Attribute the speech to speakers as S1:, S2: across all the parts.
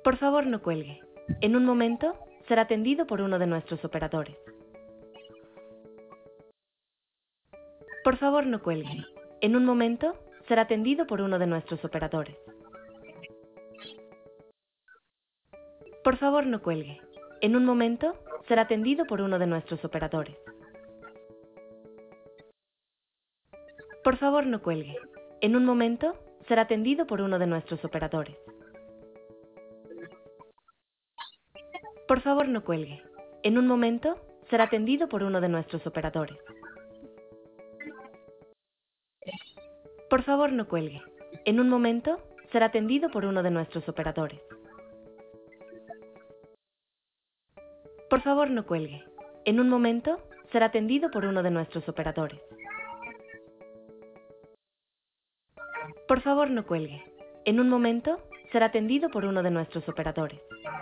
S1: Por favor, no cuelgue. En un momento, será atendido por uno de nuestros operadores. Por favor, no cuelgue. En un momento, será atendido por uno de nuestros operadores. Por favor, no cuelgue. En un momento, será atendido por uno de nuestros operadores. Por favor, no cuelgue. En un momento, será atendido por uno de nuestros operadores. Por favor, no cuelgue. En un momento, será atendido por uno de nuestros operadores. Por favor, no cuelgue. En un momento, será atendido por uno de nuestros operadores. Por favor, no cuelgue. En un momento, será atendido por uno de nuestros operadores. Por favor, no cuelgue. En un momento, será atendido por uno de nuestros operadores.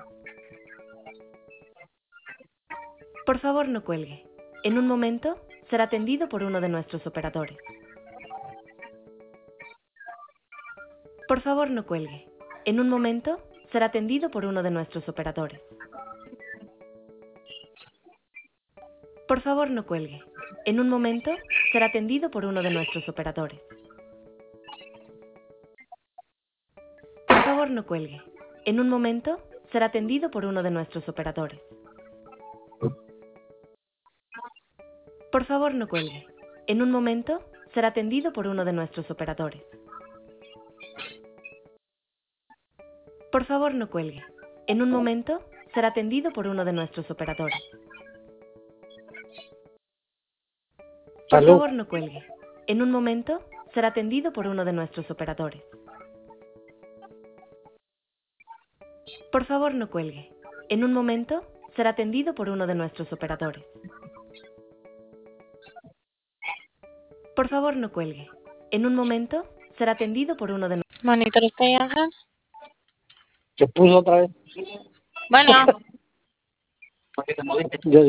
S1: Por favor, no cuelgue. En un momento, será atendido por uno de nuestros operadores. Por favor, no cuelgue. En un momento, será atendido por uno de nuestros operadores. Por favor, no cuelgue. En un momento, será atendido por uno de nuestros operadores. Por favor, no cuelgue. En un momento, será atendido por uno de nuestros operadores. Por favor, no cuelgue. En un momento, será atendido por uno de nuestros operadores. Por favor, no cuelgue. En un momento, será atendido por uno de nuestros operadores. Por favor, no cuelgue. En un momento, será atendido por uno de nuestros operadores. Por favor, no cuelgue. En un momento, será atendido por uno de nuestros operadores. Por favor, no cuelgue. En un momento, será atendido por uno de nuestros...
S2: Monitor usted, Ángel.
S3: Se puso otra vez.
S2: Bueno.
S3: Yo